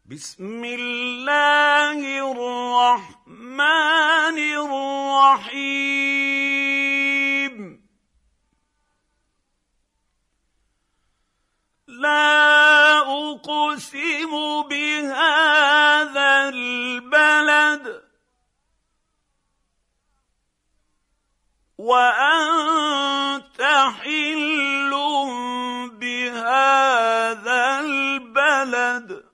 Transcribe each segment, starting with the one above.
بسم الله الرحمن الرحيم. لا أقسم بهذا البلد وأنت حل بهذا البلد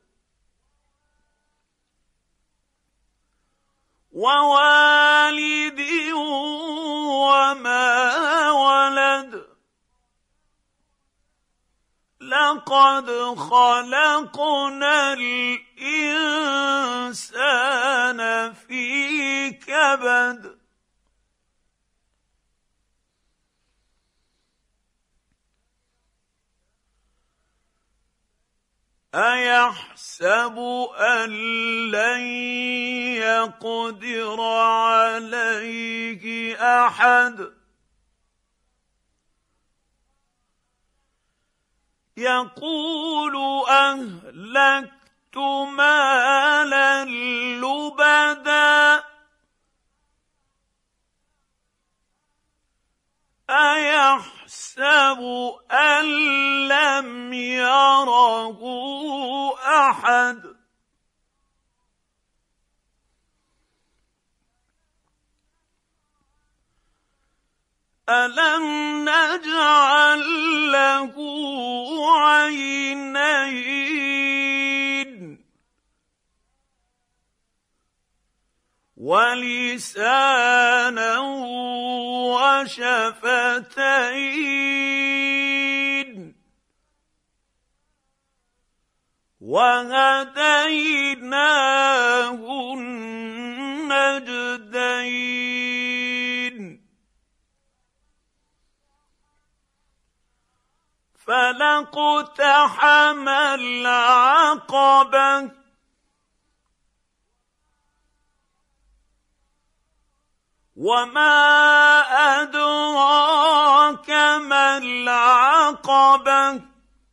ووالد وما ولد. لقد خلقنا الإنسان في كبد. أيحسب أن لن يقدر عليه أحد. يقول أهلكت مالا لبدا. أيحسب أن لم يره أحد. ألم نجعل له عينين ولسانا وشفتين وهديناه النجدين. فلاقتحم العقبة وما أدراك ما العقبة.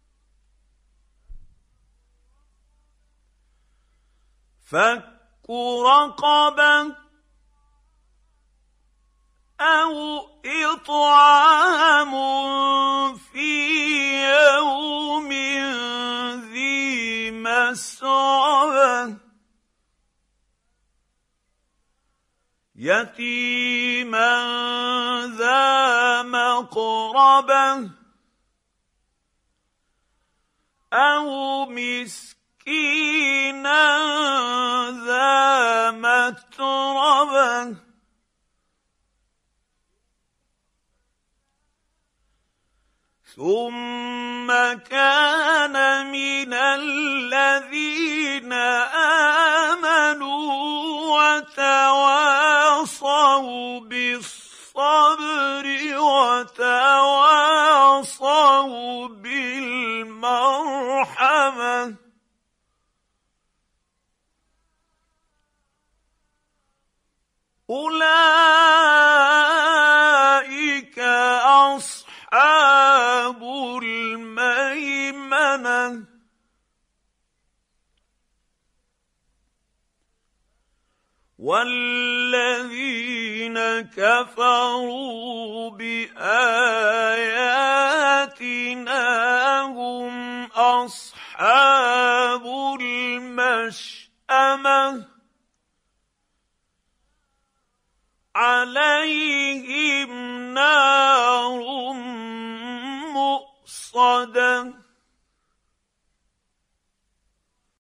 فك رقبة أو إطعام في يوم ذي مسغبة يتيما ذا مقربة أو مسكينا ذا متربة ثم كان من الذين آمنوا وتواصوا بالصبر وتواصوا بالمرحمة. أولئك أصحاب الميمنة. والذين كفروا بآياتنا هم أصحاب المشأمة عليهم نار مؤصدة.